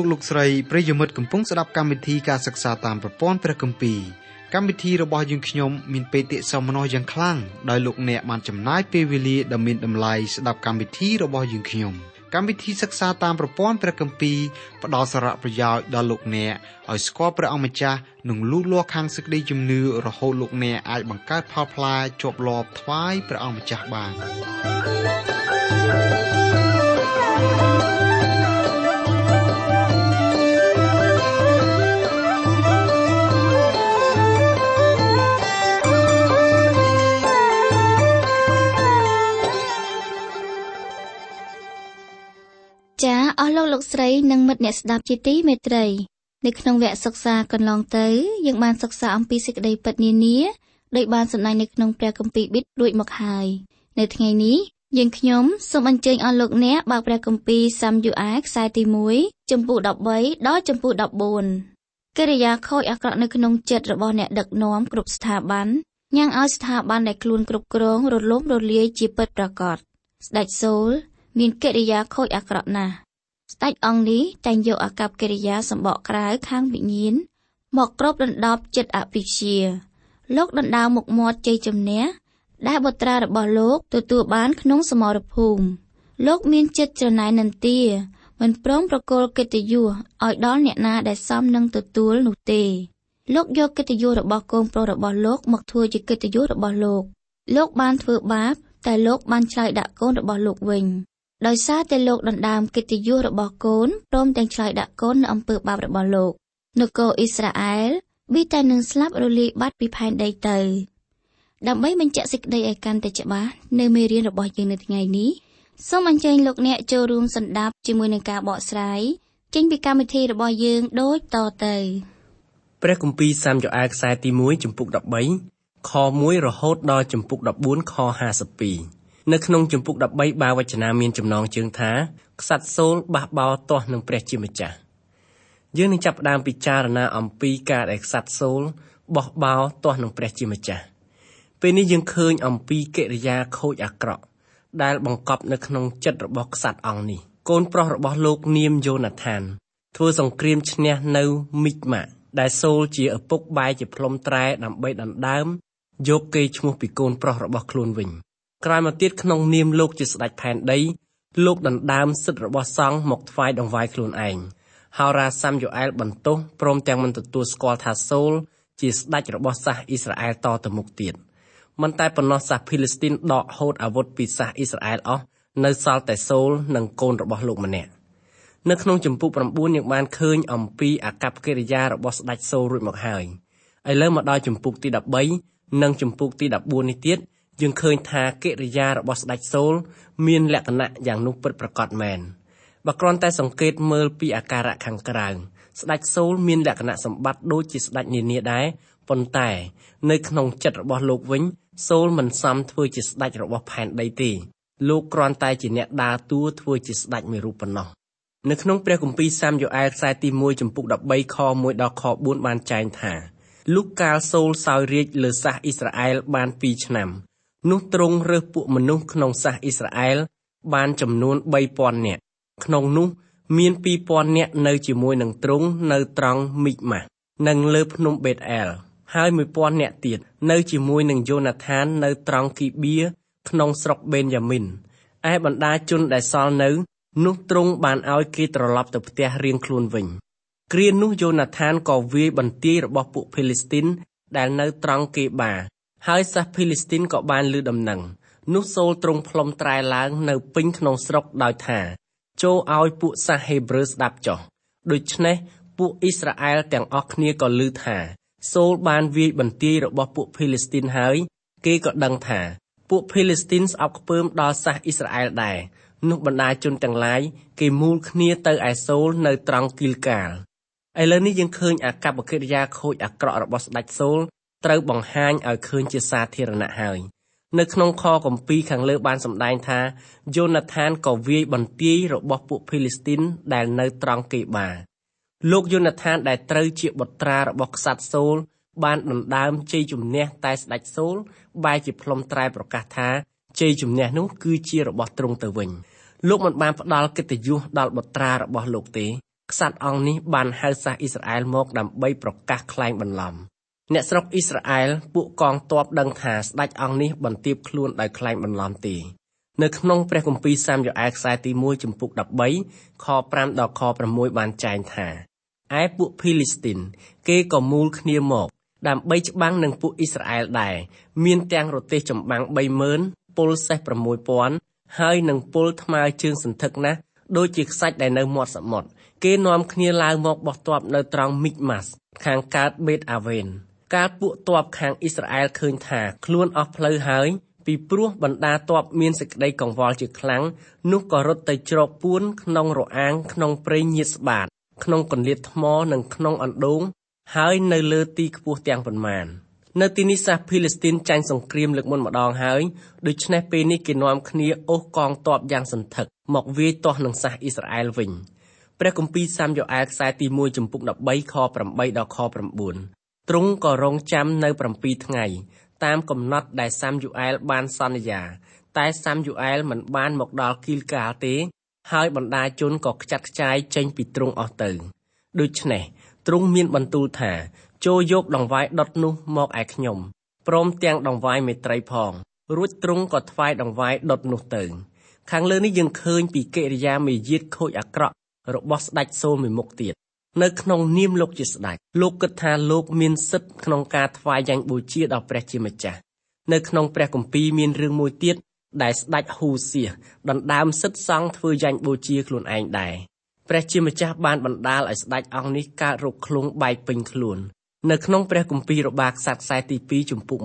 លោកស្រីប្រិយមិត្តកំពុងស្ដាប់កម្មវិធីការសិក្សាតាមប្រព័ន្ធព្រះគម្ពីរកម្មវិធីរបស់យើងខ្ញុំមានបេតិសោមនស្សយ៉ាងខ្លាំងដោយលោកអ្នកបានចំណាយពេលវេលាដ៏មានតម្លៃស្ដាប់កម្មវិធីរបស់យើងខ្ញុំកម្មវិធីសិក្សាតាមប្រព័ន្ធព្រះគម្ពីរផ្ដល់សារៈប្រយោជន៍ដល់លោកអ្នកឲ្យស្គាល់ព្រះអង្គម្ចាស់និងលូតលាស់ខាងសេចក្តីជំនឿរហូតលោកអ្នកអាចបង្កើតផលផ្លែជាប់លាប់ថ្វាយព្រះអង្គម្ចាស់បានចាអស់លោកស្រីនិងមិត្តអ្នកស្ដាប់ជាទីមេត្រីនៅក្នុងវគ្គសិក្សាកន្លងទៅយើងបានសិក្សាអំពីសេចក្តីពិតនានាដោយបានសម្ដែងនៅក្នុងព្រះគម្ពីរប៊ីតរួចមកហើយនៅថ្ងៃនេះយើងខ្ញុំសូមអញ្ជើញអស់លោកអ្នកបើកព្រះគម្ពីរសាមយូអែលខ្សែទី1ចំពុក13ដល់ចំពុក14កិរិយាខូចអាក្រក់នៅក្នុងចិត្តរបស់អ្នកដឹកនាំគ្រប់ស្ថាប័នញ៉ាំងឲ្យស្ថាប័នដែលខ្លួនគ្រប់គ្រងរលំរលាយជាពិតប្រាកដស្ដេចសូលមានកិរិយាខូចអាក្រក់ណាស់ស្ដេចអង្គនេះតែងយកអាកប្បកិរិយាសម្បកក្រៅខាងវិញ្ញាណមកគ្របដណ្ដប់ចិត្តអវិជ្ជាលោកដណ្ដើមមុខមាត់ជ័យជំនះដែលបុត្រារបស់លោកទទួលបានក្នុងសមរភូមិលោកមានចិត្តច្រណែននន្ទាមិនព្រមប្រគល់កិត្តិយសឲ្យដល់អ្នកណាដែលសមនឹងទទួលនោះទេលោកយកកិត្តិយសរបស់កូនប្រុសរបស់លោកមកធ្វើជាកិត្តិយសរបស់លោកបានធ្វើបាបតែលោកបានឆ្លើយដាក់កូនរបស់លោកវិញដោយសារតែលោកដណ្ដើមកិត្តិយសរបស់កូនព្រមទាំងឆ្លើយដាក់កូននៅអំពើបាបរបស់លោកនគរអ៊ីស្រាអែលវាតែនឹងស្លាប់រលាយបាត់ពីផែនដីទៅដើម្បីបញ្ជាក់សេចក្តីឲ្យកាន់តែច្បាស់នៅមេរៀនរបស់យើងនៅថ្ងៃនេះសូមអញ្ជើញលោកអ្នកចូលរួមសន្តាប់ជាមួយនឹងការបកស្រាយចេញពីកម្មវិធីរបស់យើងដូចតទៅព្រះគម្ពីរសាមយូអែលខ្សែទី1ចំពុក13ខ1រហូតដល់ចំពុក14ខ52នៅក្នុងចំពុក13បាវចនាមានចំណងជើងថាក្សត្រសូលបះបោរទាស់នឹងព្រះជាម្ចាស់យើងនឹងចាប់ផ្ដើមពិចារណាអំពីការដែលក្សត្រសូលបោះបោរទាស់នឹងព្រះជាម្ចាស់ពេលនេះយើងឃើញអំពីកិរិយាខូចអាក្រក់ដែលបង្កប់នៅក្នុងចិត្តរបស់ក្សត្រអង្គនេះកូនប្រុសរបស់លោកនាមយ៉ូណាថានធ្វើសង្គ្រាមឈ្នះនៅមីកម៉ាដែលសូលជាឪពុកបែរជាផ្លុំត្រែដើម្បីដណ្ដើមយកកេរ្តិ៍ឈ្មោះពីកូនប្រុសរបស់ខ្លួនវិញក្រោយមកទៀតក្នុងនាមលោកជាស្ដេចផែនដីលោកដណ្ដើមសិទ្ធិរបស់សង្ឃមកថ្វាយដង្វាយខ្លួនឯងហោរាសាមយូអែលបន្ទោសព្រមទាំងមិនទទួលស្គាល់ថាសូលជាស្ដេចរបស់សាសអ៊ីស្រាអែលតទៅមុខទៀតមិនតែប៉ុណ្ណោះសាសភីលីស្ទីនដកហូតអាវុធពីសាសអ៊ីស្រាអែលអស់នៅសល់តែសូលនិងកូនរបស់លោកម្នាក់នៅក្នុងចំពុក9យើងបានឃើញអំពីអាកប្បកិរិយារបស់ស្ដេចសូលរួចមកហើយឥឡូវមកដល់ចំពុកទី13និងចំពុកទី14នេះទៀតយើងឃើញថាកិរិយារបស់ស្ដេចសូលមានលក្ខណៈយ៉ាងនោះពិតប្រាកដមែនបើគ្រាន់តែសង្កេតមើលពីអាការៈខាងក្រៅស្ដេចសូលមានលក្ខណៈសម្បត្តិដូចជាស្ដេចនានាដែរប៉ុន្តែនៅក្នុងចិត្តរបស់លោកវិញសូលមិនសមធ្វើជាស្ដេចរបស់ផែនដីទេលោកគ្រាន់តែជាអ្នកដើរតួធ្វើជាស្ដេចមួយរូបប៉ុណ្ណោះនៅក្នុងព្រះគម្ពីរសាមយូអែលខ្សែទី1ចំពុក13ខ1ដល់ខ4បានចែងថាលុះកាលសូលសោយរាជ្យលើសាសអ៊ីស្រាអែលបាន2ឆ្នាំនោះទ្រង់រើសពួកមនុស្សក្នុងសាសអ៊ីស្រាអែលបានចំនួន 3000 នាក់ក្នុងនោះមាន2000 នាក់នៅជាមួយនឹងទ្រង់នៅត្រង់មីកម៉ាស់និងលើភ្នំបេតអែលហើយ 1000 នាក់ទៀតនៅជាមួយនឹងយ៉ូណាថាននៅត្រង់គីបៀក្នុងស្រុកបេនយ៉ាមីនឯបណ្ដាជនដែលសល់នៅនោះទ្រង់បានឲ្យគេត្រឡប់ទៅផ្ទះរៀងខ្លួនវិញគ្រានោះយ៉ូណាថានក៏វាយបន្ទាយរបស់ពួកភីលីស្ទីនដែលនៅត្រង់កេបាហើយសាសភីលីស្ទីនក៏បានឮដំណឹងនោះសូលទ្រង់ផ្លុំត្រែឡើងនៅពេញក្នុងស្រុកដោយថាចូលឲ្យពួកសាសហេប្រឺស្ដាប់ចុះដូច្នេះពួកអ៊ីស្រាអែលទាំងអស់គ្នាក៏ឮថាសូលបានវាយបន្ទាយរបស់ពួកភីលីស្ទីនហើយគេក៏ដឹងថាពួកភីលីស្ទីនស្អប់ខ្ពើមដល់សាសអ៊ីស្រាអែលដែរនោះបណ្ដាជនទាំងឡាយគេមូលគ្នាទៅឯសូលនៅត្រង់គីលកាលឥឡូវនេះយើងឃើញអាកប្បកិរិយាខូចអាក្រក់របស់ស្ដេចសូលត្រូវបង្ហាញឲ្យឃើញជាសាធារណៈហើយនៅក្នុងខគម្ពីរខាងលើបានសម្ដែងថាយ៉ូណាថានក៏វាយបន្ទាយរបស់ពួកភីលីស្ទីនដែលនៅត្រង់កេបាលោកយ៉ូណាថានដែលត្រូវជាបុត្រារបស់ក្សត្រសូលបានដណ្ដើមជ័យជំនះតែស្ដេចសូលបែរជាផ្លុំត្រែប្រកាសថាជ័យជំនះនោះគឺជារបស់ទ្រង់ទៅវិញលោកមិនបានផ្ដល់កិត្តិយសដល់បុត្រារបស់លោកទេក្សត្រអង្គនេះបានហៅសាសអ៊ីស្រាអែលមកដើម្បីប្រកាសក្លែងបន្លំអ្នកស្រុកអ៊ីស្រាអែលពួកកងទ័ពដឹងថាស្ដេចអង្គនេះបន្ទាបខ្លួនដោយក្លែងបន្លំទេនៅក្នុងព្រះគម្ពីរសាមយ៉ូអែលខ្សែទី1ចំពុក13ខ5ដល់ខ6បានចែងថាឯពួកភីលីស្ទីនគេក៏មូលគ្នាមកដើម្បីច្បាំងនឹងពួកអ៊ីស្រាអែលដែរមានទាំងរទេះចម្បាំង 30,000 ពលសេះ 6,000 ហើយនឹងពលថ្មើរជើងសន្ធឹកណាស់ដូចជាខ្សាច់ដែលនៅមាត់សមុទ្រគេនាំគ្នាឡើងមកបោះទ័ពនៅត្រង់មីកម៉ាស់ខាងកើតបេតអាវេនកាលពួកទ័ពខាងអ៊ីស្រាអែលឃើញថាខ្លួនអស់ផ្លូវហើយពីព្រោះបណ្ដាទ័ពមានសេចក្តីកង្វល់ជាខ្លាំងនោះក៏រត់ទៅជ្រកពួនក្នុងរអាងក្នុងព្រៃញៀតស្បាតក្នុងកន្លៀតថ្មនិងក្នុងអណ្ដូងហើយនៅលើទីខ្ពស់ទាំងប៉ុន្មាននៅទីនេះសាសភីលីស្ទីនចាញ់សង្គ្រាមលើកមុនម្ដងហើយដូច្នេះពេលនេះគេនាំគ្នាអូសកងទ័ពយ៉ាងសន្ធឹកមកវាយទាស់នឹងសាសអ៊ីស្រាអែលវិញព្រះគម្ពីរសាមយ៉ូអែលខ្សែទី1ចំពុក13ខ8ដល់ខ9ទ្រង់ក៏រងចាំនៅ7ថ្ងៃតាមកំណត់ដែលសាមយ៉ូអែលបានសន្យាតែសាមយ៉ូអែលមិនបានមកដល់គីលកាលទេហើយបណ្ដាជនក៏ខ្ចាត់ខ្ចាយចេញពីទ្រង់អស់ទៅដូច្នេះទ្រង់មានបន្ទូលថាចូលយកដង្វាយដុតនោះមកឯខ្ញុំព្រមទាំងដង្វាយមេត្រីផងរួចទ្រង់ក៏ថ្វាយដង្វាយដុតនោះទៅខាងលើនេះយើងឃើញពីកិរិយាមាយាទខូចអាក្រក់របស់ស្ដេចសូលមួយមុខទៀតនៅក្នុងនាមលោកជាស្ដេចលោកគិតថាលោកមានសិទ្ធិក្នុងការថ្វាយយ៉ាញ់បូជាដល់ព្រះជាម្ចាស់នៅក្នុងព្រះគម្ពីរមានរឿងមួយទៀតដែលស្ដេចហ៊ូសៀដណ្ដើមសិទ្ធិសង់ធ្វើយ៉ាញ់បូជាខ្លួនឯងដែរព្រះជាម្ចាស់បានបណ្ដាលឲ្យស្ដេចអង្គនេះកើតរោគឃ្លុងបែកពេញខ្លួននៅក្នុងព្រះគម្ពីររបាក្សត្រខ្សែទី2ចំពុក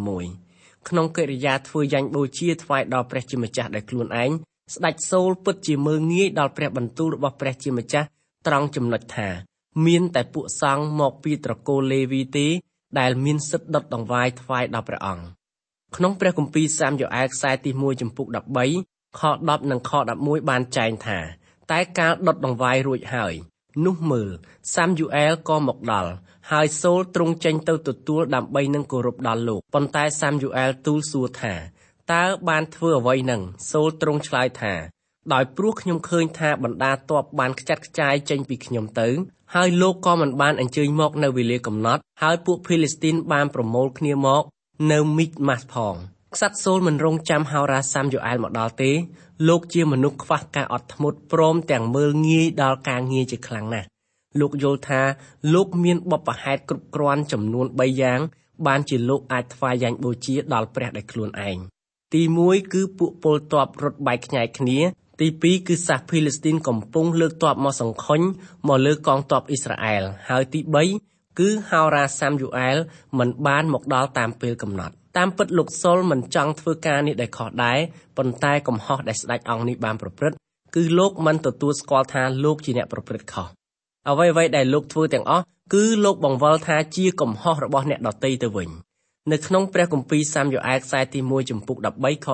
26ក្នុងកិរិយាធ្វើយ៉ាញ់បូជាថ្វាយដល់ព្រះជាម្ចាស់ដោយខ្លួនឯងស្ដេចសូលពិតជាមើលងាយដល់ព្រះបន្ទូលរបស់ព្រះជាម្ចាស់ត្រង់ចំណុចថាមានតែពួកសង្ឃមកពីត្រកូលលេវីទេដែលមានសិទ្ធិដុតដង្វាយថ្វាយដល់ព្រះអង្គក្នុងព្រះគម្ពីរសាមយ៉ូអែលខ្សែទី1ចំពុក13ខ10និងខ11បានចែងថាតែកាលដុតដង្វាយរួចហើយនោះមើលសាមយ៉ូអែលក៏មកដល់ហើយសូលទ្រង់ចេញទៅទទួលដើម្បីនឹងគោរពដល់លោកប៉ុន្តែសាមយ៉ូអែលទូលសួរថាតើបានធ្វើអ្វីនឹងសូលទ្រង់ឆ្លើយថាដោយព្រោះខ្ញុំឃើញថាបណ្ដាទ័ពបានខ្ចាត់ខ្ចាយចេញពីខ្ញុំទៅហើយលោកក៏មិនបានអញ្ជើញមកនៅវេលាកំណត់ហើយពួកភីលីស្ទីនបានប្រមូលគ្នាមកនៅមីកម៉ាស់ផងក្សត្រសូលមិនរងចាំហោរាសាមយ៉ូអែលមកដល់ទេលោកជាមនុស្សខ្វះការអត់ធ្មត់ព្រមទាំងមើលងាយដល់ការងារជាខ្លាំងណាស់លោកយល់ថាលោកមានបព្វហេតុគ្រប់គ្រាន់ចំនួន3យ៉ាងបានជាលោកអាចថ្វាយយ៉ាញ់បូជាដល់ព្រះដោយខ្លួនឯងទី1គឺពួកពលទ័ពរត់បែកខ្ញែកគ្នាទី2គឺសាសភីលីស្ទីនកំពុងលើកទ័ពមកសង្ខុញមកលើកងទ័ពអ៊ីស្រាអែលហើយទី3គឺហោរាសាមយ៉ូអែលមិនបានមកដល់តាមពេលកំណត់តាមពិតលោកសុលមិនចង់ធ្វើការនេះដែលខុសដែរប៉ុន្តែកំហុសដែលស្ដេចអង្គនេះបានប្រព្រឹត្តគឺលោកមិនទទួលស្គាល់ថាលោកជាអ្នកប្រព្រឹត្តខុសអ្វីៗដែលលោកធ្វើទាំងអស់គឺលោកបង្វិលថាជាកំហុសរបស់អ្នកដទៃទៅវិញនៅក្នុងព្រះគម្ពីរសាមយ៉ូអែលខ្សែទី1ចំពុក13ខ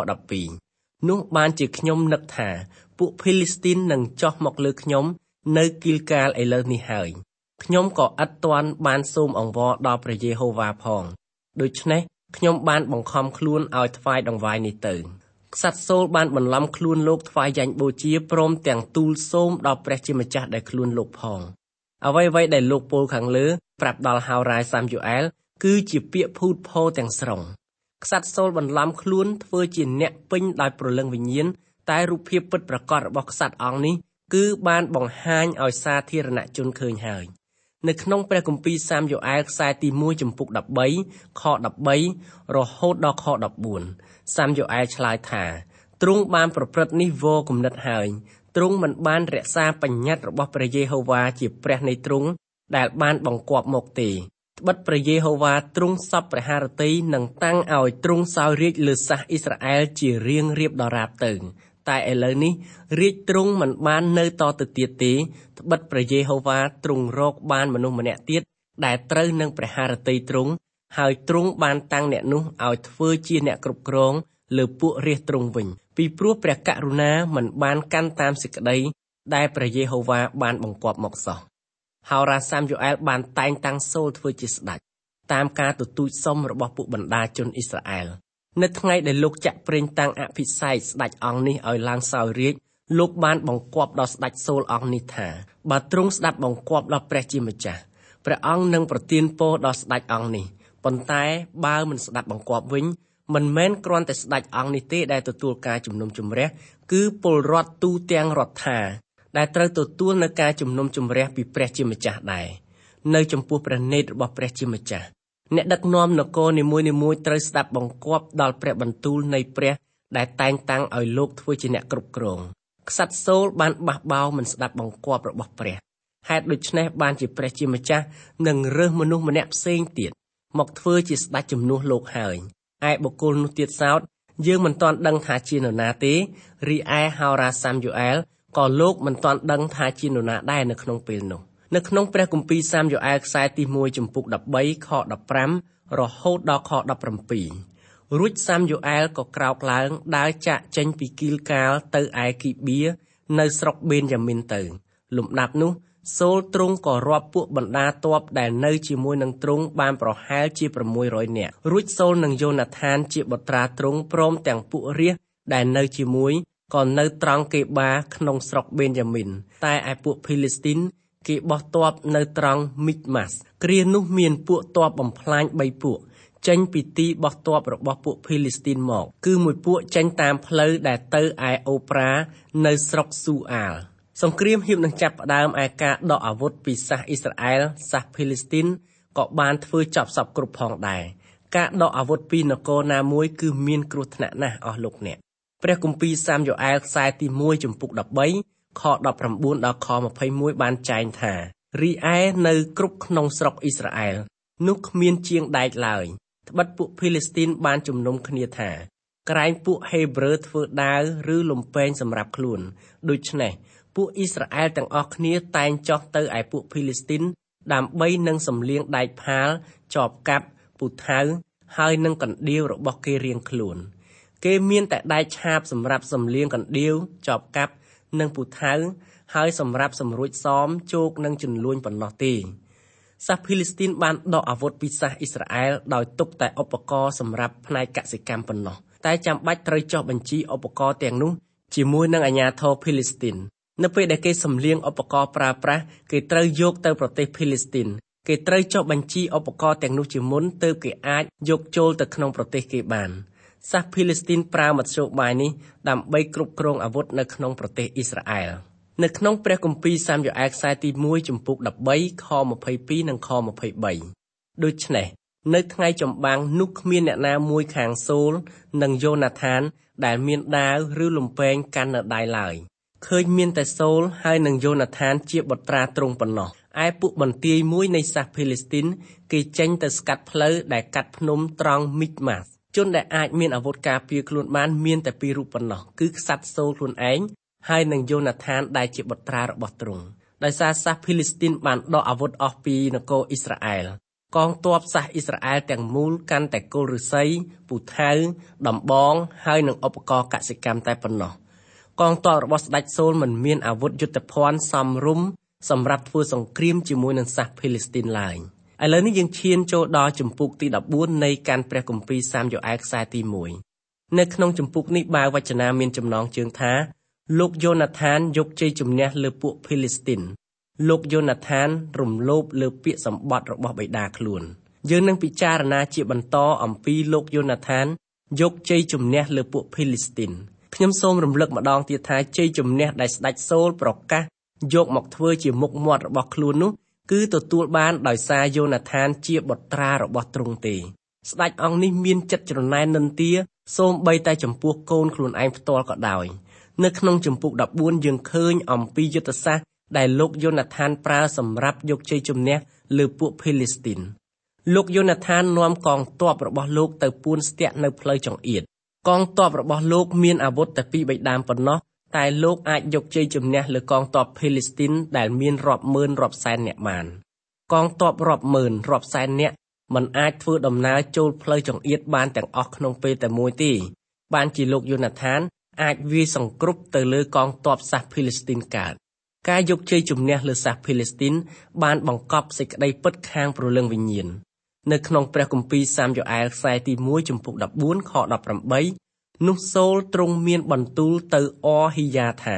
12នោះបានជាខ្ញុំនឹកថាពួកភីលីស្ទីននឹងចុះមកលើខ្ញុំនៅគីលកាលឥឡូវនេះហើយខ្ញុំក៏ឥតទាន់បានសូមអង្វរដល់ព្រះយេហូវ៉ាផងដូច្នេះខ្ញុំបានបង្ខំខ្លួនឲ្យថ្វាយដង្វាយនេះទៅក្សត្រសូលបានបន្លំខ្លួនលោកថ្វាយយ៉ាញ់បូជាព្រមទាំងទូលសូមដល់ព្រះជាម្ចាស់ដែលខ្លួនលោកផងអ្វីៗដែលលោកពោលខាងលើប្រាប់ដល់ហោរាសាមយ៉ូអែលគឺជាពាក្យភូតភរទាំងស្រុងក្សត្រសូលបន្លំខ្លួនធ្វើជាអ្នកពេញដោយព្រលឹងវិញ្ញាណតែរូបភាពពិតប្រាកដរបស់ក្សត្រអង្គនេះគឺបានបង្ហាញឲ្យសាធារណជនឃើញហើយនៅក្នុងព្រះគម្ពីរសាមយ៉ូអែលខ្សែទី1ចំពុក13ខ13រហូតដល់ខ14សាមយ៉ូអែលឆ្លើយថាទ្រង់បានប្រព្រឹត្តនេះវរគំនិតហើយទ្រង់មិនបានរក្សាបញ្ញត្តិរបស់ព្រះយេហូវ៉ាជាព្រះនៃទ្រង់ដែលបានបង្គាប់មកទេត្បិតព្រះយេហូវ៉ាទ្រង់សពព្រះハរតីនឹងតាំងឲ្យទ្រង់សោយរាជ្យលើសាសអ៊ីស្រាអែលជារៀងរៀបដរាបទៅតែឥឡូវនេះរាជទ្រង់មិនបាននៅតទៅទៀតទេត្បិតព្រះយេហូវ៉ាទ្រង់រកបានមនុស្សម្នាក់ទៀតដែលត្រូវនឹងព្រះハរតីទ្រង់ហើយទ្រង់បានតាំងអ្នកនោះឲ្យធ្វើជាអ្នកគ្រប់គ្រងលើពួករាស្ត្រទ្រង់វិញពីព្រោះព្រះករុណាមិនបានកាន់តាមសេចក្តីដែលព្រះយេហូវ៉ាបានបង្គាប់មកសោះហោរាសាមយ៉ូអែលបានតែងតាំងសូលធ្វើជាស្ដេចតាមការទទូចសុំរបស់ពួកបណ្ដាជនអ៊ីស្រាអែលនៅថ្ងៃដែលលោកចាក់ប្រេងតាំងអភិសេកស្ដេចអង្គនេះឲ្យឡើងសោយរាជ្យលោកបានបង្គាប់ដល់ស្ដេចសូលអង្គនេះថាបើទ្រង់ស្ដាប់បង្គាប់ដល់ព្រះជាម្ចាស់ព្រះអង្គនឹងប្រទានពរដល់ស្ដេចអង្គនេះប៉ុន្តែបើមិនស្ដាប់បង្គាប់វិញមិនមែនគ្រាន់តែស្ដេចអង្គនេះទេដែលទទួលការជំនុំជម្រះគឺពលរដ្ឋទូទាំងរដ្ឋាដែលត្រូវទទួលនៅការជំនុំជម្រះពីព្រះជាម្ចាស់ដែរនៅចំពោះព្រះនេតរបស់ព្រះជាម្ចាស់អ្នកដឹកនាំនគរនីមួយៗត្រូវស្ដាប់បង្គាប់ដល់ព្រះបន្ទូលនៃព្រះដែលតែងតាំងឲ្យលោកធ្វើជាអ្នកគ្រប់គ្រងក្សត្រសូលបានបះបោរមិនស្ដាប់បង្គាប់របស់ព្រះហេតុដូច្នេះបានជាព្រះជាម្ចាស់នឹងរើសមនុស្សម្នាក់ផ្សេងទៀតមកធ្វើជាស្ដេចជំនួសលោកហើយឯបុគ្គលនោះទៀតសោតយើងមិនទាន់ដឹងថាជានរណាទេរីឯហោរាសាមយូអែលក៏លោកមិនទាន់ដឹងថាជានរណាដែរនៅក្នុងពេលនោះនៅក្នុងព្រះគម្ពីរសាមយូអែលខ្សែទី1ចំពុក13ខ15រហូតដល់ខ17រួចសាមយូអែលក៏ក្រោកឡើងដើរចាកចេញពីគីលកាលទៅឯគីបៀនៅស្រុកបេនយ៉ាមីនទៅលំដាប់នោះសូលទ្រង់ក៏រាប់ពួកបណ្ដាទ័ពដែលនៅជាមួយនឹងទ្រង់បានប្រហែលជា600នាក់រួចសូលនិងយូណាថានជាបុត្រាទ្រង់ព្រមទាំងពួករាស្ត្រដែលនៅជាមួយក៏នៅត្រង់គេបាក្នុងស្រុកបេនយ៉ាមីនតែឯពួកភីលីស្ទីនគេបោះទ័ពនៅត្រង់មីកម៉ាស់គ្រានោះមានពួកទ័ពបំផ្លាញ3ពួកចេញពីទីបោះទ័ពរបស់ពួកភីលីស្ទីនមកគឺមួយពួកចេញតាមផ្លូវដែលទៅឯអូប្រានៅស្រុកស៊ូអាលសង្គ្រាមហៀបនឹងចាប់ផ្ដើមឯការដកអាវុធពីសាសអ៊ីស្រាអែលសាសភីលីស្ទីនក៏បានធ្វើចប់សពគ្រប់ផងដែរការដកអាវុធពីនគរណាមួយគឺមានគ្រោះថ្នាក់ណាស់អស់លោកអ្នកព្រះគម្ពីរសាមយូអែលខ្សែទី1ចំពុក13ខ19ដល់ខ21បានចែងថារីឯនៅគ្រប់ក្នុងស្រុកអ៊ីស្រាអែលនោះគ្មានជាងដែកឡើយត្បិតពួកភីលីស្ទីនបានជំនុំគ្នាថាក្រែងពួកហេប្រឺធ្វើដាវឬលំពែងសម្រាប់ខ្លួនដូច្នេះពួកអ៊ីស្រាអែលទាំងអស់គ្នាតែងចុះទៅឯពួកភីលីស្ទីនដើម្បីនឹងសម្លៀងដែកផាលចបកាប់ពូថៅហើយនឹងកណ្ដៀវរបស់គេរៀងខ្លួនគេមានតែដែកឆាបសម្រាប់សម្លៀងកណ្ដៀវចបកាប់និងពូថៅហើយសម្រាប់សម្រួចសមជោគនិងជន្លួញប៉ុណ្ណោះទេសាសភីលីស្ទីនបានដកអាវុធពីសាសអ៊ីស្រាអែលដោយទុកតែឧបករណ៍សម្រាប់ផ្នែកកសិកម្មប៉ុណ្ណោះតែចាំបាច់ត្រូវចុះបញ្ជីឧបករណ៍ទាំងនោះជាមួយនឹងអាជ្ញាធរភីលីស្ទីននៅពេលដែលគេសម្លៀងឧបករណ៍ប្រើប្រាស់គេត្រូវយកទៅប្រទេសភីលីស្ទីនគេត្រូវចុះបញ្ជីឧបករណ៍ទាំងនោះជាមុនទើបគេអាចយកចូលទៅក្នុងប្រទេសគេបានសាសភីលីស្ទីនប្រើមធ្យោបាយនេះដើម្បីគ្រប់គ្រងអាវុធនៅក្នុងប្រទេសអ៊ីស្រាអែលនៅក្នុងព្រះគម្ពីរសាមយូអែលខ្សែទី1ចំពុក13ខ22និងខ23ដូច្នេះនៅថ្ងៃចម្បាំងនោះគ្មានអ្នកណាមួយខាងសូលនិងយូណាថានដែលមានដាវឬលំពែងកាន់នៅដៃឡើយឃើញមានតែសូលហើយនិងយូណាថានជាបុត្រាទ្រង់ប៉ុណ្ណោះឯពួកបន្ទាយមួយនៃសាសភីលីស្ទីនគេចេញទៅស្កាត់ផ្លូវដែលកាត់ភ្នំត្រង់មីកម៉ាស់ជនដែលអាចមានអាវុធការពារខ្លួនបានមានតែពីររូបប៉ុណ្ណោះគឺក្សត្រសូលខ្លួនឯងហើយនិងយូណាថានដែលជាបុត្រារបស់ទ្រង់ដោយសារសាសភីលីស្ទីនបានដកអាវុធអស់ពីនគរអ៊ីស្រាអែលកងទ័ពសាសអ៊ីស្រាអែលទាំងមូលកាន់តែគល់ឫស្សីពូថៅដំបងហើយនិងឧបករណ៍កសិកម្មតែប៉ុណ្ណោះកងទ័ពរបស់ស្ដេចសូលមិនមានអាវុធយុទ្ធភ័ណ្ឌសមរម្យសម្រាប់ធ្វើសង្គ្រាមជាមួយនឹងសាសភីលីស្ទីនឡើយឥឡូវនេះយើងឈានចូលដល់ជំពូកទី14នៃកាន់ព្រះគម្ពីរសាមយូអែលខ្សែទី1នៅក្នុងជំពូកនេះបើវចនាមានចំណងជើងថាលោកយូណាថានយកជ័យជំនះលើពួកភីលីស្ទីនលោកយូណាថានរំលោភលើពាក្យសម្បត្តិរបស់បិតាខ្លួនយើងនឹងពិចារណាជាបន្តអំពីលោកយូណាថានយកជ័យជំនះលើពួកភីលីស្ទីនខ្ញុំសូមរំលឹកម្ដងទៀតថាជ័យជំនះដែលស្ដេចសូលប្រកាសយកមកធ្វើជាមុខមាត់របស់ខ្លួននោះគឺទទួលបានដោយសារយូណាថានជាបុត្រារបស់ទ្រង់ទេស្ដេចអង្គនេះមានចិត្តច្រណែននិន្ទាសូម្បីតែចំពោះកូនខ្លួនឯងផ្ទាល់ក៏ដោយនៅក្នុងជំពូក14យើងឃើញអំពីយុទ្ធសាស្ត្រដែលលោកយូណាថានប្រើសម្រាប់យកជ័យជំនះលើពួកភីលីស្ទីនលោកយូណាថាននាំកងទ័ពរបស់លោកទៅពួនស្ទាក់នៅផ្លូវចង្អៀតកងទ័ពរបស់លោកមានអាវុធតែពីរបីដើមប៉ុណ្ណោះតែលោកអាចយកជ័យជំនះលើកងទ័ពភីលីស្ទីនដែលមានរាប់ម៉ឺនរាប់សែននាក់បានកងទ័ពរាប់ម៉ឺនរាប់សែននាក់មិនអាចធ្វើដំណើរចូលផ្លូវចង្អៀតបានទាំងអស់ក្នុងពេលតែមួយទេបានជាលោកយូណាថានអាចវាយសង្គ្រប់ទៅលើកងទ័ពសាសភីលីស្ទីនកើតការយកជ័យជំនះលើសាសភីលីស្ទីនបានបង្កប់សេចក្តីពិតខាងព្រលឹងវិញ្ញាណនៅក្នុងព្រះគម្ពីរសាមយូអែលខ្សែទី1ចំពុក14ខ18នោះសូលទ្រង់មានបន្ទូលទៅអរហ៊ីយ៉ាថា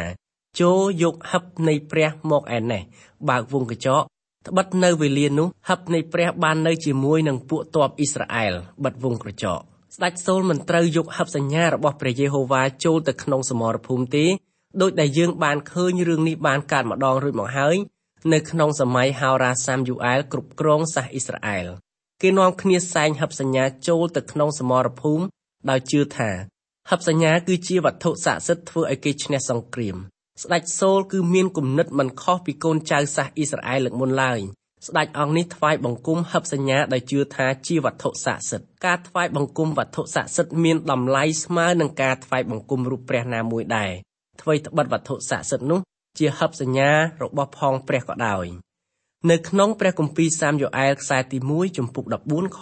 ចូលយកហឹបនៃព្រះមកឯនេះបើកវងកញ្ចក់ត្បិតនៅវេលានោះហឹបនៃព្រះបាននៅជាមួយនឹងពួកទ័ពអ៊ីស្រាអែលបិទវងក្រចកស្ដេចសូលមិនត្រូវយកហឹបសញ្ញារបស់ព្រះយេហូវ៉ាចូលទៅក្នុងសមរភូមិទេដោយដែលយើងបានឃើញរឿងនេះបានកើតម្ដងរួចមកហើយនៅក្នុងសម័យហោរាសាមយូអែលគ្រប់គ្រងសាសអ៊ីស្រាអែលគេនាំគ្នាសែងហឹបសញ្ញាចូលទៅក្នុងសមរភូមិដោយជឿថាហឹបសញ្ញាគឺជាវត្ថុស័ក្តិសិទ្ធិធ្វើឲ្យគេឈ្នះសង្គ្រាមស្ដេចសូលគឺមានគំនិតមិនខុសពីកូនចៅសាសអ៊ីស្រាអែលលើកមុនឡើយស្ដេចអង្គនេះថ្វាយបង្គំហឹបសញ្ញាដោយជឿថាជាវត្ថុស័ក្តិសិទ្ធិការថ្វាយបង្គំវត្ថុស័ក្តិសិទ្ធិមានតម្លៃស្មើនឹងការថ្វាយបង្គំរូបព្រះណាមួយដែរអ្វីត្បិតវត្ថុស័ក្តិសិទ្ធិនោះជាហឹបសញ្ញារបស់ផងព្រះក៏ដោយនៅក្នុងព្រះគម្ពីរសាមយ៉ូអែលខ្សែទី1ជំពូក14ខ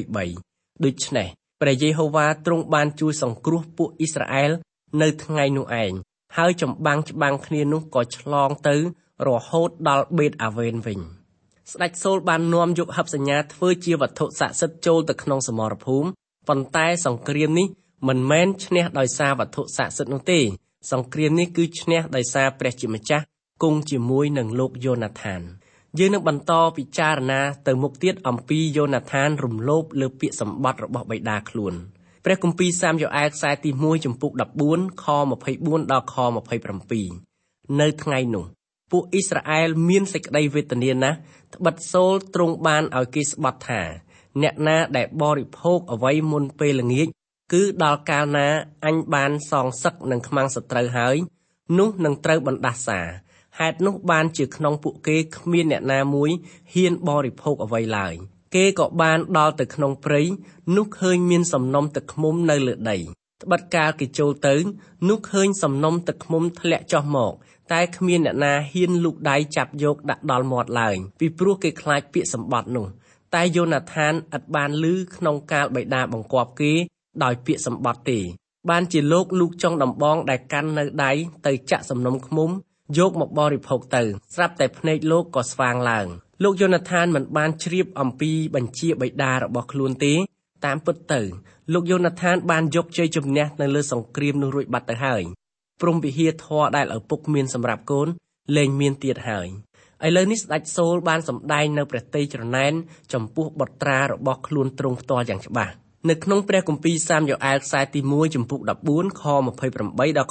23ដូច្នេះព្រះយេហូវ៉ាទ្រង់បានជួយសង្គ្រោះពួកអ៊ីស្រាអែលនៅថ្ងៃនោះឯងហើយចម្បាំងច្បាំងគ្នានោះក៏ឆ្លងទៅរហូតដល់បេតអាវេនវិញស្ដេចសូលបាននាំយកហឹបសញ្ញាធ្វើជាវត្ថុស័ក្តិសិទ្ធិចូលទៅក្នុងសមរភូមិប៉ុន្តែសង្គ្រាមនេះមិនមែនឈ្នះដោយសារវត្ថុស័ក្តិសិទ្ធិនោះទេសង្គ្រាមនេះគឺឈ្នះដោយសារព្រះជាម្ចាស់គង់ជាមួយនឹងលោកយ៉ូណាថានយើងនឹងបន្តពិចារណាទៅមុខទៀតអំពីយ៉ូណាថានរំលោភលើពាក្យសម្បត្តិរបស់បិតាខ្លួនព្រះគម្ពីរសាមយ៉ូអែលខ្សែទី1ជំពូក14ខ24ដល់ខ27នៅថ្ងៃនោះពួកអ៊ីស្រាអែលមានសេចក្តីវេទនាណាស់ត្បិតសូលទ្រង់បានឲ្យគេស្បត់ថាអ្នកណាដែលបរិភោគអ្វីមុនពេលល្ងាចគឺដល់កាលណាអញបានសងសឹកនឹងខ្មាំងសត្រូវហើយនោះនឹងត្រូវបណ្ដាសាហេតុនោះបានជាក្នុងពួកគេគ្មានអ្នកណាមួយហ៊ានបរិភោគអ្វីឡើយគេក៏បានដល់ទៅក្នុងព្រៃនោះឃើញមានសំណុំទឹកឃ្មុំនៅលើដីត្បិតកាលគេចូលទៅនោះឃើញសំណុំទឹកឃ្មុំធ្លាក់ចុះមកតែគ្មានអ្នកណាហ៊ានលូកដៃចាប់យកដាក់ដល់មាត់ឡើយពីព្រោះគេខ្លាចពាក្យសម្បត្តិនោះតែយ៉ូណាថានឥតបានឮក្នុងកាលបិតាបង្គាប់គេដោយពាក្យសម្បត្តិទេបានជាលោកលូកចុងដំបងដែលកាន់នៅដៃទៅចាក់សំណុំឃ្មុំយកមកបរិភោគទៅស្រាប់តែភ្នែកលោកក៏ស្វាងឡើងលោកយ៉ូណាថានមិនបានជ្រាបអំពីបញ្ជាបិតារបស់ខ្លួនទេតាមពិតទៅលោកយ៉ូណាថានបានយកជ័យជំនះនៅលើសង្គ្រាមនោះរួចបាត់ទៅហើយព្រំវិហារធម៌ដែលឪពុកមានសម្រាប់កូនលែងមានទៀតហើយឥឡូវនេះស្ដេចសូលបានសម្ដែងនៅព្រះទ័យច្រណែនចំពោះបុត្រារបស់ខ្លួនទ្រង់ផ្ទាល់យ៉ាងច្បាស់នៅក្នុងព្រះគម្ពីរសាមយ៉ូអែលខ្សែទី1ជំពូក14ខ28ដល់ខ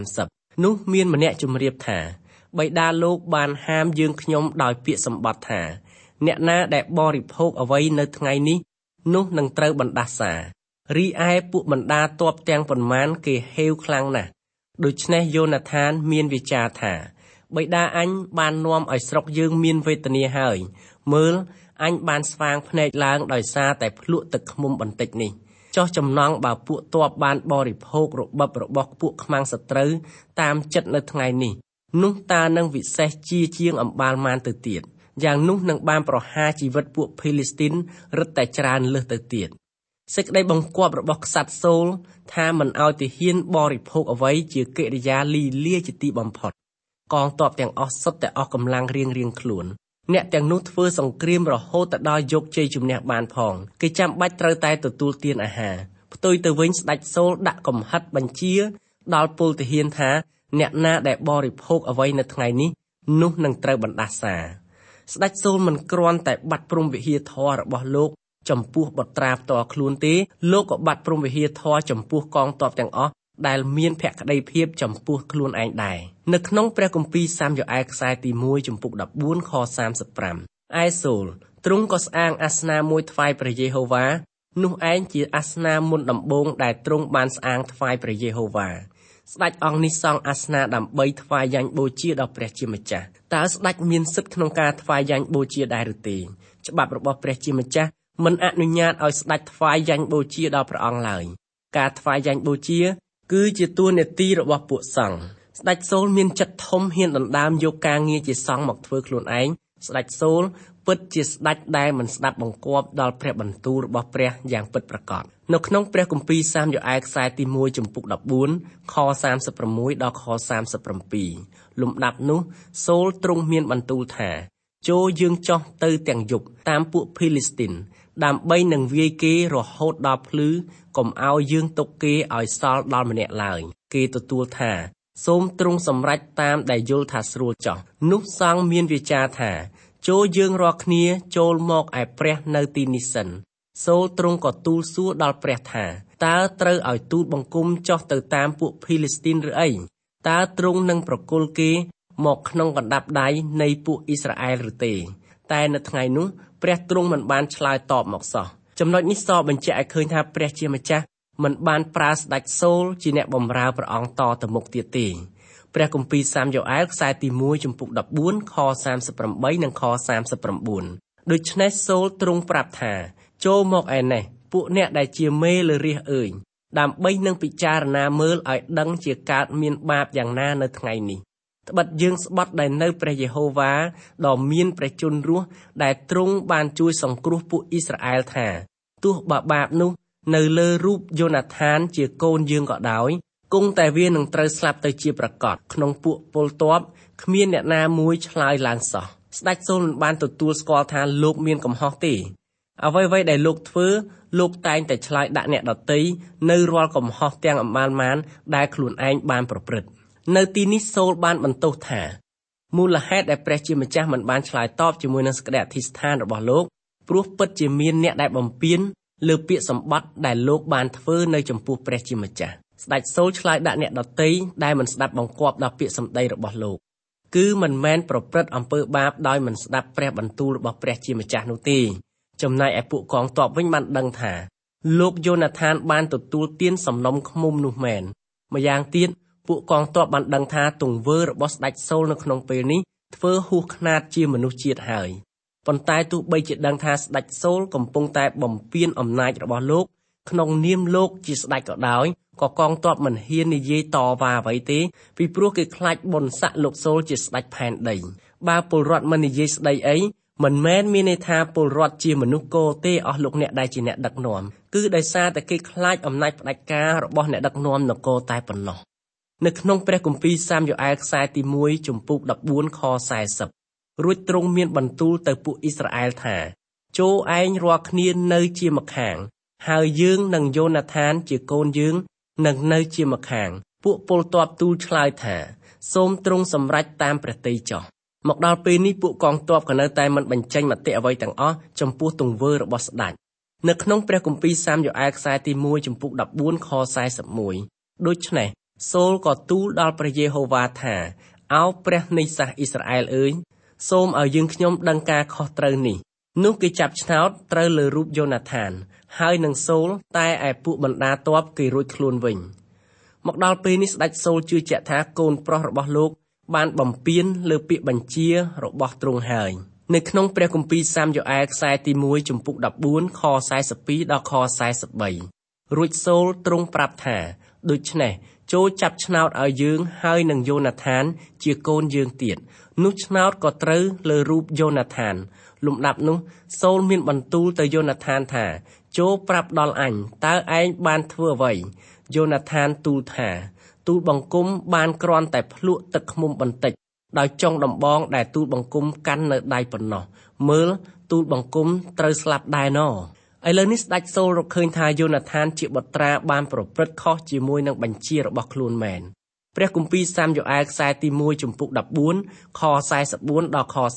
30នោះមានម្នាក់ជម្រាបថាបិតាលោកបានហាមយើងខ្ញុំដោយពាក្យសម្បត្តិថាអ្នកណាដែលបរិភោគអ្វីនៅថ្ងៃនេះនោះនឹងត្រូវបណ្ដាសារីឯពួកបណ្ដាទ័ពទាំងប៉ុន្មានគេហេវខ្លាំងណាស់ដូច្នេះយ៉ូណាថានមានវាចាថាបិតាអញបាននាំឲ្យស្រុកយើងមានវេទនាហើយមើលអញបានស្វាងភ្នែកឡើងដោយសារតែភ្លក់ទឹកឃ្មុំបន្តិចនេះចោះចំណងបើពួកទ័ពបានបរិភោគរបបរបស់ពួកខ្មាំងសត្រូវតាមចិត្តនៅថ្ងៃនេះនោះតើនឹងវិសេសជាងអំបាលម៉ានទៅទៀតយ៉ាងនោះនឹងបានប្រហារជីវិតពួកភីលីស្ទីនរឹតតែច្រើនលើសទៅទៀតសេចក្តីបង្គាប់របស់ក្សត្រសូលថាមិនឲ្យទាហានបរិភោគអ្វីជាកិរិយាលីលាជាទីបំផុតកងទ័ពទាំងអស់សុទ្ធតែអស់កម្លាំងរៀងខ្លួនអ្នកទាំងនោះធ្វើសង្គ្រាមរហូតទៅដល់យកជ័យជំនះបានផងគេចាំបាច់ត្រូវតែទទួលទានអាហារផ្ទុយទៅវិញស្ដេចសូលដាក់កំហិតបញ្ជាដល់ពលទាហានថាអ្នកណាដែលបរិភោគអ្វីនៅថ្ងៃនេះនោះនឹងត្រូវបណ្ដាសាស្ដេចសូលមិនគ្រាន់តែបាត់ព្រំវិហារធម៌របស់លោកចំពោះបុត្រាផ្ទាល់ខ្លួនទេលោកក៏បាត់ព្រំវិហារធម៌ចំពោះកងទ័ពទាំងអស់ដែលមានភក្តីភាពចំពោះខ្លួនឯងដែរនៅក្នុងព្រះគម្ពីរសាមយ៉ូអែលខ្សែទី1ជំពូក14ខ35ឯសូលទ្រង់ក៏ស្អាងអាសនាមួយថ្វាយព្រះយេហូវ៉ានោះឯងជាអាសនាមុនដំបូងដែលទ្រង់បានស្អាងថ្វាយព្រះយេហូវ៉ាស្ដេចអង្គនេះសង់អាសនាដើម្បីថ្វាយយ៉ាញ់បូជាដល់ព្រះជាម្ចាស់តើស្ដេចមានសិទ្ធិក្នុងការថ្វាយយ៉ាញ់បូជាដែរឬទេច្បាប់របស់ព្រះជាម្ចាស់មិនអនុញ្ញាតឲ្យស្ដេចថ្វាយយ៉ាញ់បូជាដល់ព្រះអង្គឡើយការថ្វាយយ៉ាញ់បូជាគឺជាតួនាទីរបស់ពួកសង្ឃស្ដេចសូលមានចិត្តធំហ៊ានដណ្ដើមយកការងារជាសង្ឃមកធ្វើខ្លួនឯងស្ដេចសូលពិតជាស្ដេចដែលមិនស្ដាប់បង្គាប់ដល់ព្រះបន្ទូលរបស់ព្រះយ៉ាងពិតប្រាកដនៅក្នុងព្រះគម្ពីរសាមយ៉ូអែលខ្សែទី1ជំពូក14ខ36ដល់ខ37លំដាប់នោះសូលទ្រង់មានបន្ទូលថាចូលយើងចោះទៅទាំងយប់តាមពួកភីលីស្ទីនដើម្បីនឹងវាយគេរហូតដល់ភ្លឺកុំឲ្យយើងទុកគេឲ្យសល់ដល់ម្នាក់ឡើយគេទទួលថាសូមទ្រង់សម្រេចតាមដែលយល់ថាស្រួលចោះនោះសង្ឃមានវាចាថាចូលយើងរាល់គ្នាចូលមកឯព្រះនៅទីនេះសិនសូលទ្រង់ក៏ទូលសួរដល់ព្រះថាតើត្រូវឲ្យទូលបង្គំចុះទៅតាមពួកភីលីស្ទីនឬអីតើទ្រង់នឹងប្រគល់គេមកក្នុងកណ្ដាប់ដៃនៃពួកអ៊ីស្រាអែលឬទេតែនៅថ្ងៃនោះព្រះទ្រង់មិនបានឆ្លើយតបមកសោះចំណុចនេះសបញ្ជាក់ឲ្យឃើញថាព្រះជាម្ចាស់មិនបានប្រើស្ដេចសូលជាអ្នកបម្រើព្រះអង្គតទៅមុខទៀតទេព្រះគម្ពីរសាមយ៉ូអែលខ្សែទី1ចំពុក14ខ38និងខ39ដូច្នេះសូលទ្រង់ប្រាប់ថាចូលមកឯនេះពួកអ្នកដែលជាមេលើរាជអើយដើម្បីនឹងពិចារណាមើលឲ្យដឹងជាកើតមានបាបយ៉ាងណានៅថ្ងៃនេះត្បិតយើងស្បត់ដែលនៅព្រះយេហូវ៉ាដ៏មានព្រះជន្មរស់ដែលទ្រង់បានជួយសង្គ្រោះពួកអ៊ីស្រាអែលថាទោះបាបនោះនៅលើរូបយូណាថានជាកូនយើងក៏ដោយគង់តែវានឹងត្រូវស្លាប់ទៅជាប្រកាសក្នុងពួកពលទ័ពគ្មានអ្នកណាមួយឆ្លើយឡើងសោះស្ដេចសូលមិនបានទទួលស្គាល់ថាលោកមានកំហុសទេអ្វីដែលលោកធ្វើលោកតែងតែឆ្លើយដាក់អ្នកដទៃនៅរាល់កំហុសទាំងអមានដែលខ្លួនឯងបានប្រព្រឹត្តនៅទីនេះសូលបានបន្ទោសថាមូលហេតុដែលព្រះជាម្ចាស់មិនបានឆ្លើយតបជាមួយនឹងសេចក្តីអធិស្ឋានរបស់លោកព្រោះពិតជាមានអ្នកដែលបំពានលើពាក្យសម្បត្តិដែលលោកបានធ្វើនៅចំពោះព្រះជាម្ចាស់ស្ដេចសូលឆ្លើយដាក់អ្នកដទៃដែលមិនស្ដាប់បង្គាប់ដល់ពាក្យសម្ដីរបស់លោកគឺមិនមែនប្រព្រឹត្តអំពើបាបដោយមិនស្ដាប់ព្រះបន្ទូលរបស់ព្រះជាម្ចាស់នោះទេចំណែកឯពួកកងទ័ពវិញបានដឹងថាលោកយូណាថានបានទទួលទានសំណុំឃ្មុំនោះមែនម្យ៉ាងទៀតពួកកងទ័ពបានដឹងថាទង្វើរបស់ស្ដេចសូលនៅក្នុងពេលនេះធ្វើហួសខ្នាតជាមនុស្សជាតិហើយប៉ុន្តែទោះបីជាដឹងថាស្ដេចសូលកំពុងតែបំពានអំណាចរបស់លោកក្នុងនាមលោកជាស្ដេចក៏ដោយក៏កងទ័ពមិនហ៊ាននិយាយតវ៉ាអ្វីទេពីព្រោះគេខ្លាចបុណ្យស័ក្តិលោកសូលជាស្ដេចផែនដីបើពលរដ្ឋមិននិយាយស្ដីអីមិនមែនមានន័យថាពលរដ្ឋជាមនុស្សគោទេអស់លោកអ្នកដែលជាអ្នកដឹកនាំគឺដោយសារតែគេខ្លាចអំណាចផ្ដាច់ការរបស់អ្នកដឹកនាំនគរតែប៉ុណ្ណោះនៅក្នុងព្រះគម្ពីរសាមយ៉ូអែលខ្សែទី1ចំពុក14ខ40រួចទ្រង់មានបន្ទូលទៅពួកអ៊ីស្រាអែលថាចូលឯងរាល់គ្នានៅជាម្ខាងហើយយើងនិងយូណាថានជាកូនយើងនឹងនៅជាម្ខាងពួកពលទ័ពទូលឆ្លើយថាសូមទ្រង់សម្រេចតាមព្រះទ័យចុះមកដល់ពេលនេះពួកកងទ័ពក៏នៅតែមិនបញ្ចេញមតិអ្វីទាំងអស់ចំពោះទង្វើរបស់ស្ដេចនៅក្នុងព្រះគម្ពីរសាមយ៉ូអែលខ្សែទី1ចំពុក14ខ41ដូច្នេះសូលក៏ទូលដល់ព្រះយេហូវ៉ាថាឱព្រះនៃសាសអ៊ីស្រាអែលអើយសូមឲ្យយើងខ្ញុំដឹងការខុសត្រូវនេះនោះគេចាប់ឆ្នោតត្រូវលើរូបយូណាថានហើយនឹងសូលតែឯពួកបណ្ដាទ័ពគេរួចខ្លួនវិញមកដល់ពេលនេះស្ដេចសូលជឿជាក់ថាកូនប្រុសរបស់លោកបានបំពានលើពាក្យបញ្ជារបស់ទ្រង់ហើយនៅក្នុងព្រះគម្ពីរសាមយ៉ូអែលខ្សែទី1ចំពុក14ខ42ដល់ខ43រួចសូលទ្រង់ប្រាប់ថាដូច្នេះចូលចាប់ឆ្នោតឲ្យយើងហើយនឹងយូណាថានជាកូនយើងទៀតនោះឆ្នោតក៏ត្រូវលើរូបយូណាថានលំដាប់នោះសូលមានបន្ទូលទៅយូណាថានថាចូលប្រាប់ដល់អញតើឯងបានធ្វើអ្វីយូណាថានទូលថាទូលបង្គំបានគ្រាន់តែភ្លក់ទឹកឃ្មុំបន្តិចដោយចុងដំបងដែលទូលបង្គំកាន់នៅដៃប៉ុណ្ណោះមើលទូលបង្គំត្រូវស្លាប់ដែរណឥឡូវនេះស្ដេចសូលរកឃើញថាយូណាថានជាបុត្រាបានប្រព្រឹត្តខុសជាមួយនឹងបញ្ជារបស់ខ្លួនមែនព្រះគម្ពីរសាមយ៉ូអែលខ្សែទី1ចំពុក14ខ44ដល់ខ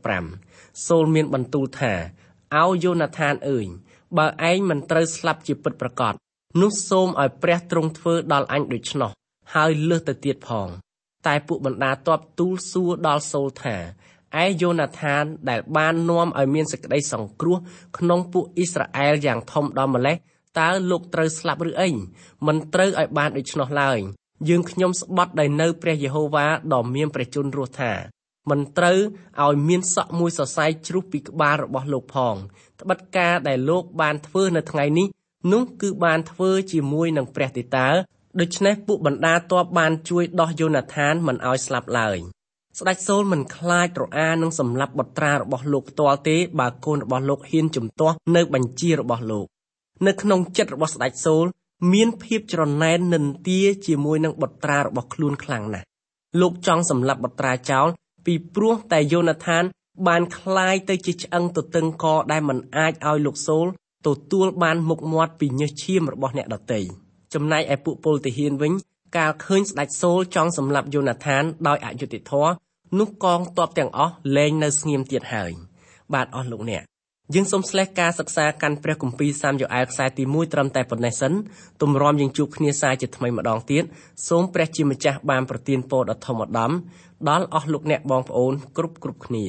45សូលមានបន្ទូលថាឱយូណាថានអើយបើឯងមិនត្រូវស្លាប់ជាពិតប្រាកដនោះសូមឲ្យព្រះទ្រង់ធ្វើដល់អញដូច្នោះហើយលើសទៅទៀតផងតែពួកបណ្ដាទ័ពទូលសួរដល់សូលថាឯយូណាថានដែលបាននាំឲ្យមានសេចក្តីសង្គ្រោះក្នុងពួកអ៊ីស្រាអែលយ៉ាងធំដល់ម្លេះតើលោកត្រូវស្លាប់ឬអីមិនត្រូវឲ្យបានដូច្នោះឡើយយើងខ្ញុំស្បត់ដោយនៅព្រះយេហូវ៉ាដ៏មានព្រះជន្មរស់ថាមិនត្រូវឲ្យមានសក់មួយសរសៃជ្រុះពីក្បាលរបស់លោកផងត្បិតការដែលលោកបានធ្វើនៅថ្ងៃនេះនោះគឺបានធ្វើជាមួយនឹងព្រះទេតាដូច្នេះពួកបណ្ដាទ័ពបានជួយដោះយូណាថានមិនឲ្យស្លាប់ឡើយស្ដេចសូលមិនខ្លាចរអានឹងសម្លាប់បុត្រារបស់លោកផ្ទាល់ទេបើកូនរបស់លោកហ៊ានជំទាស់នៅបញ្ជារបស់លោកនៅក្នុងចិត្តរបស់ស្ដេចសូលមានភាពច្រណែននិន្ទាជាមួយនឹងបុត្រារបស់ខ្លួនខ្លាំងណាស់លោកចង់សម្លាប់បុត្រាចោលពីព្រោះតែយូណាថានបានคล้ายទៅជាឆ្អឹងទទឹងកដែលមិនអាចឲ្យលោកសូលទទួលបានមុខមាត់ពីញើសឈាមរបស់អ្នកដទៃចំណែកឯពួកពលទាហានវិញកាលឃើញស្ដេចសូលចង់សម្លាប់យូណាថានដោយអយុត្តិធម៌នោះកងទ័ពទាំងអស់លែងនៅស្ងៀមទៀតហើយបាទអស់លោកអ្នកយើងសូមស្លេះការសិក្សាកាន់ព្រះគម្ពីរសាមយ៉ូអែលខ្សែទី1ត្រឹមតែប៉ុណ្ណេះសិនទម្រាំយើងជួបគ្នាសាជាថ្មីម្ដងទៀតសូមព្រះជាម្ចាស់បានប្រទានពរដ៏ធំឧត្តមដល់អស់លោកអ្នកបងប្អូនគ្រប់គ្នា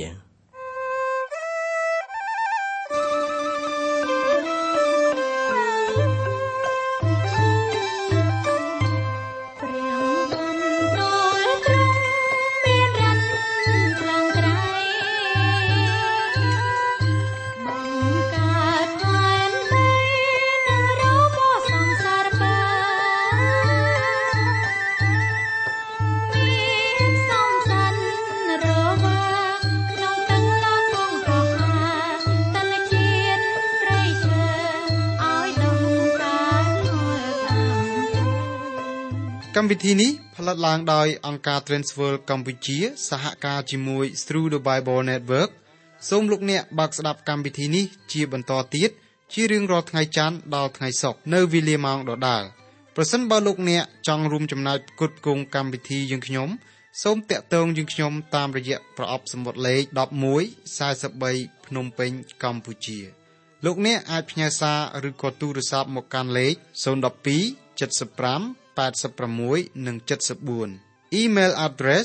កម្មវិធីនេះផលិតឡើងដោយអង្គការ Transworld កម្ពុជាសហការជាមួយ Through the Bible Network សូមលោកអ្នកបើកស្ដាប់កម្មវិធីនេះជាបន្តទៀតជារៀងរាល់ថ្ងៃច័ន្ទដល់ថ្ងៃសុក្រនៅវេលាម៉ោងដដែលប្រសិនបើលោកអ្នកចង់រួមចំណែកផ្គត់ផ្គង់កម្មវិធីយើងខ្ញុំសូមតាក់ទងយើងខ្ញុំតាមរយៈប្រអប់សំបុត្រលេខ1143ភ្នំពេញកម្ពុជាលោកអ្នកអាចផ្ញើសារឬក៏ទូរស័ព្ទមកកាន់លេខ012 75 86 និង 74 Email address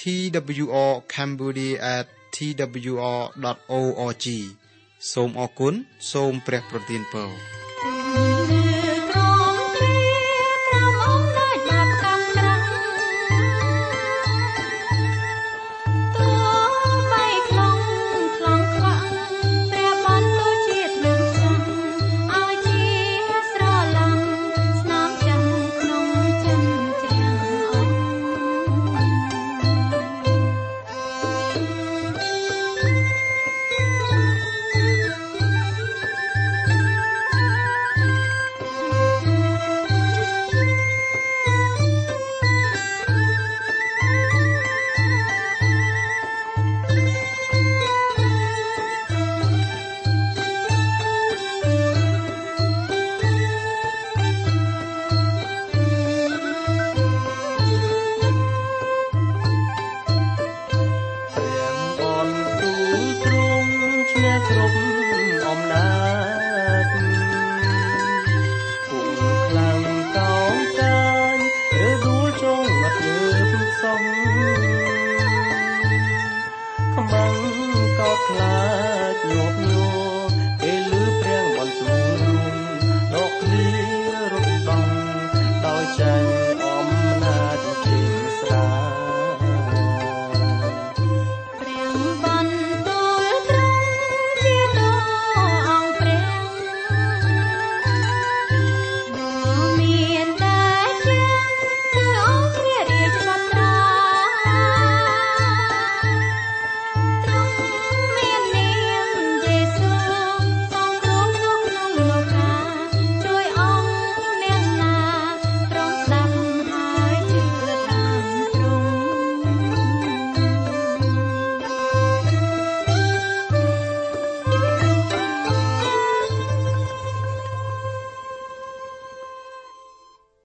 twrcambodia@twr.org សូមអរគុណសូមព្រះប្រទានពរខ្មាំងក៏ខ្លាចញាប់